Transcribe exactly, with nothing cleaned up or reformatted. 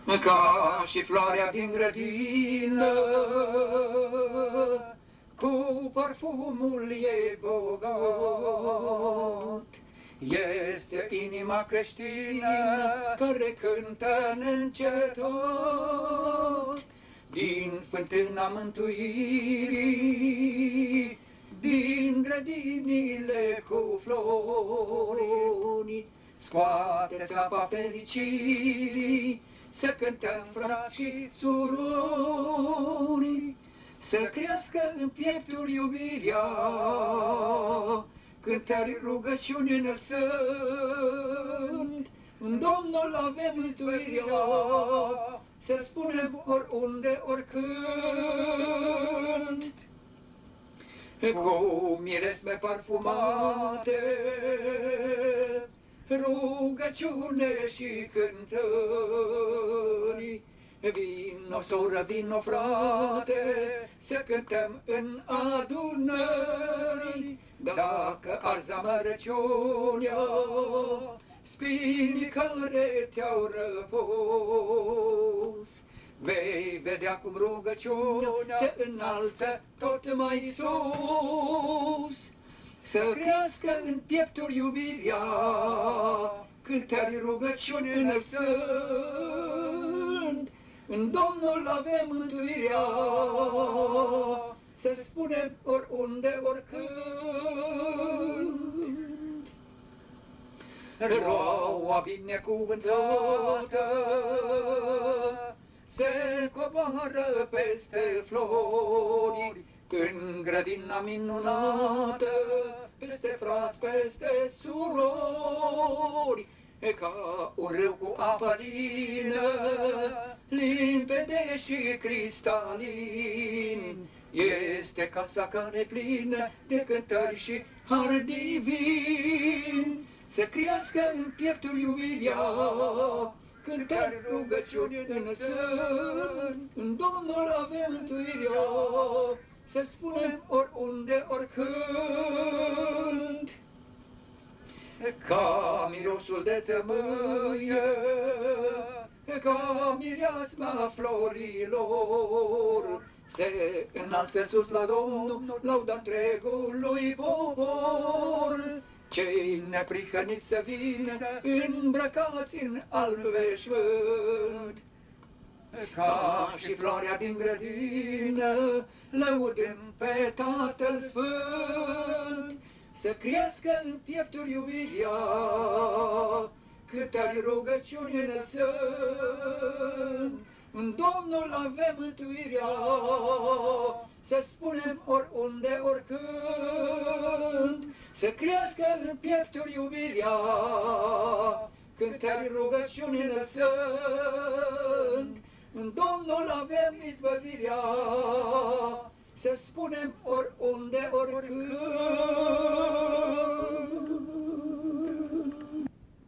Ca și floarea din grădină, cu parfumul ei bogat, este inima creștină care cântă neîncetat din fântâna mântuirii, din grădinile cu flori. Scoateți apa fericirii, să cântăm, frați și surori, să crească în pieptul iubirea, cântări, rugăciuni înălțând, în Domnul avem mântuirea, să spunem oriunde, oricând. Cu miresme parfumate, rugăciune și cântări, vino, soră, vino, frate, să cântăm în adunări. Dacă arzi amărăciunea, spinii care te-au răpus, vei vedea cum rugăciunea se înalță tot mai sus. Să crească în pieptul iubirea, cântări, rugăciuni înălțând, în Domnul avem mântuirea, să spunem oriunde, oricând. Roaua binecuvântată se coboară peste flori, în grădina minunată, peste frați, peste surori, e ca un râu cu apă lină, limpede și cristalin. Este casa care plină de cântări și har divin. Să crească în pieptul iubirea, cântări, rugăciuni înălțând, în Domnul avem mântuirea, să spunem oriunde, oricând. Ca mirosul de tămâie, ca mireasma florilor, se înalță sus la Domnul, lauda întregului popor. Cei neprihăniți să vină, îmbrăcați în alb veșmânt, ca și floarea din grădină, lăudăm pe Tatăl Sfânt. Să crească în pieptul iubirea, cântări, rugăciuni înălțând, în Domnul avem mântuirea, să spunem oriunde, oricând. Să crească în pieptul iubirea, cântări, rugăciuni înălțând, în Domnul avem izbăvirea, să spunem oriunde, oricând.